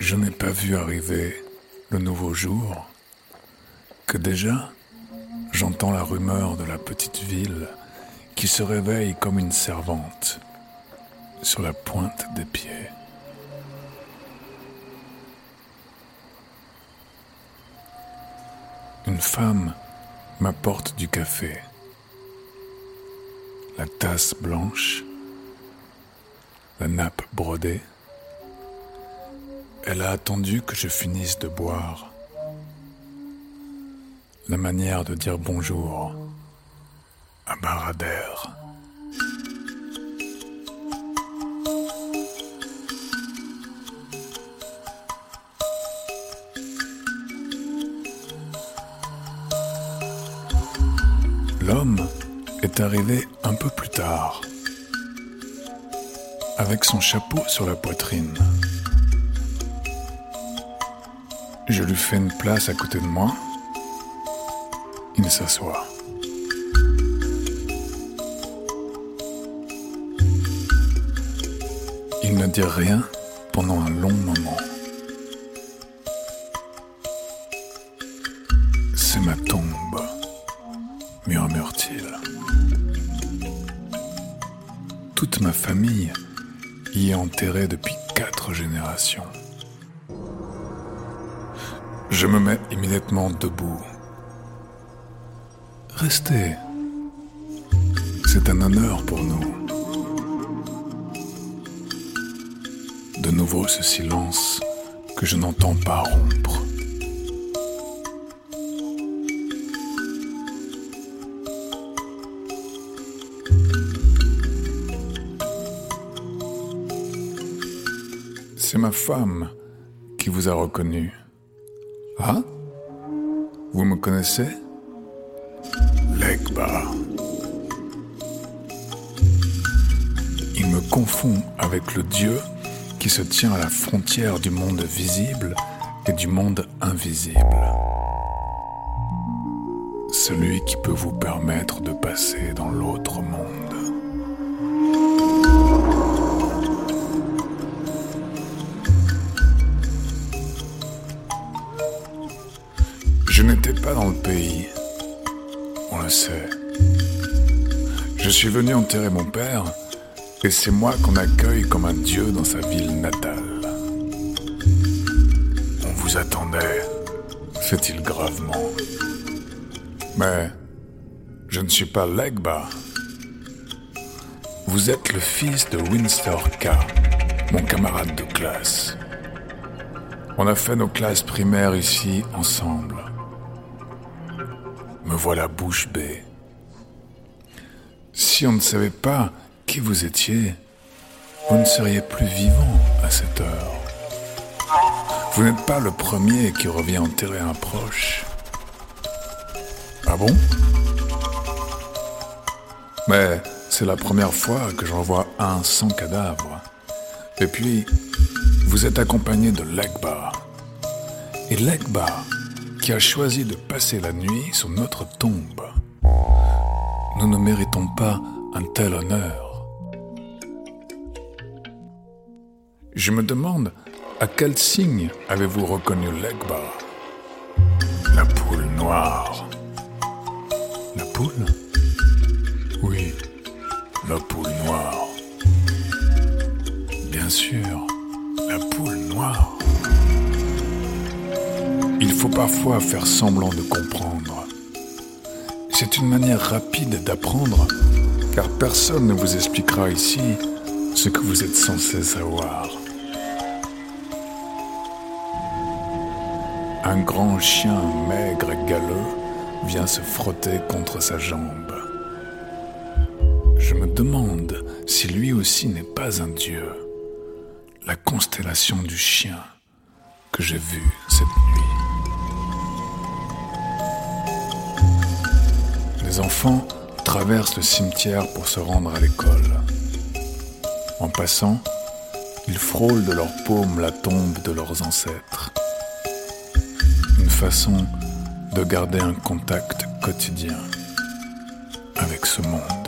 Je n'ai pas vu arriver le nouveau jour, que déjà j'entends la rumeur de la petite ville qui se réveille comme une servante sur la pointe des pieds. Une femme m'apporte du café, la tasse blanche, la nappe brodée. Elle a attendu que je finisse de boire. La manière de dire bonjour à Baradère. L'homme est arrivé un peu plus tard, avec son chapeau sur la poitrine. Je lui fais une place à côté de moi. Il s'assoit. Il ne dit rien pendant un long moment. C'est ma tombe, murmure-t-il. Toute ma famille y est enterrée depuis 4 générations. Je me mets immédiatement debout. Restez. C'est un honneur pour nous. De nouveau ce silence que je n'entends pas rompre. C'est ma femme qui vous a reconnu. Ah? Vous me connaissez? Legba. Il me confond avec le Dieu qui se tient à la frontière du monde visible et du monde invisible. Celui qui peut vous permettre de passer dans l'autre monde. Je n'étais pas dans le pays, on le sait. Je suis venu enterrer mon père, et c'est moi qu'on accueille comme un dieu dans sa ville natale. On vous attendait, fait-il gravement. Mais je ne suis pas Legba. Vous êtes le fils de Windsor K, mon camarade de classe. On a fait nos classes primaires ici ensemble. Me voilà bouche bée. Si on ne savait pas qui vous étiez, vous ne seriez plus vivant à cette heure. Vous n'êtes pas le premier qui revient enterrer un proche. Ah bon? Mais c'est la première fois que j'en vois un sans cadavre. Et puis, vous êtes accompagné de Legba. Et Legba, qui a choisi de passer la nuit sur notre tombe. Nous ne méritons pas un tel honneur. Je me demande à quel signe avez-vous reconnu Legba? La poule noire. La poule? Oui, la poule noire. Bien sûr, la poule noire. Il faut parfois faire semblant de comprendre. C'est une manière rapide d'apprendre, car personne ne vous expliquera ici ce que vous êtes censé savoir. Un grand chien maigre et galeux vient se frotter contre sa jambe. Je me demande si lui aussi n'est pas un dieu, la constellation du chien que j'ai vue cette nuit. Les enfants traversent le cimetière pour se rendre à l'école. En passant, ils frôlent de leurs paumes la tombe de leurs ancêtres. Une façon de garder un contact quotidien avec ce monde.